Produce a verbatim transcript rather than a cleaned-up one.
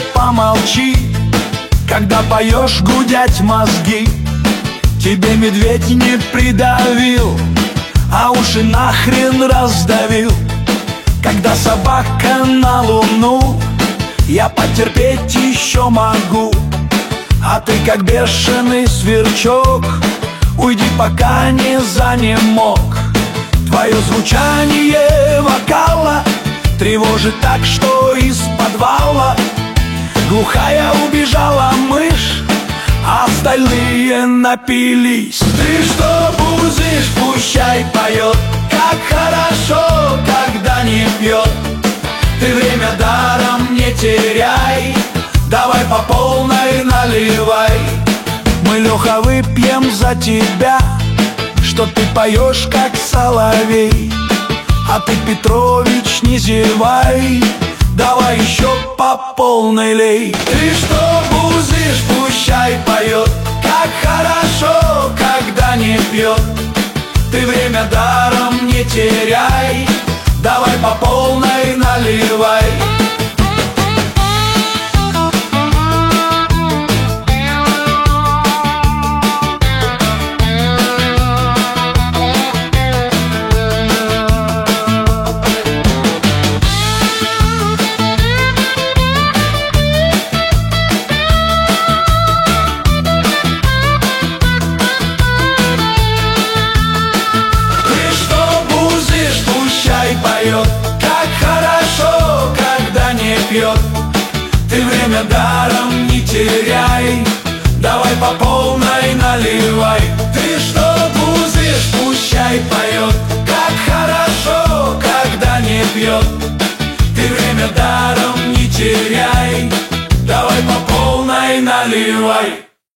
помолчи, когда поешь, гудять мозги. Тебе медведь не придавил, а уши нахрен раздавил. Когда собака на луну, я потерпеть еще могу. А ты как бешеный сверчок, уйди, пока не занемог. Твое звучание вокала тревожит так, что из подвала глухая убежала мышь, а остальные напились. Ты что бузишь, пущай поет, как хорошо, когда не пьет. Ты время даром не теряй, давай по полной наливай. Мы, Леха, выпьем за тебя, что ты поешь, как соловей. А ты, Петрович, не зевай, давай еще по полной лей. Ты что бузишь, пущай поет, как хорошо, когда не пьет. Ты время даром не теряй, давай по полной наливай. Как хорошо, когда не пьет. Ты время даром не теряй, давай по полной наливай. Ты что бузишь, пущай поет.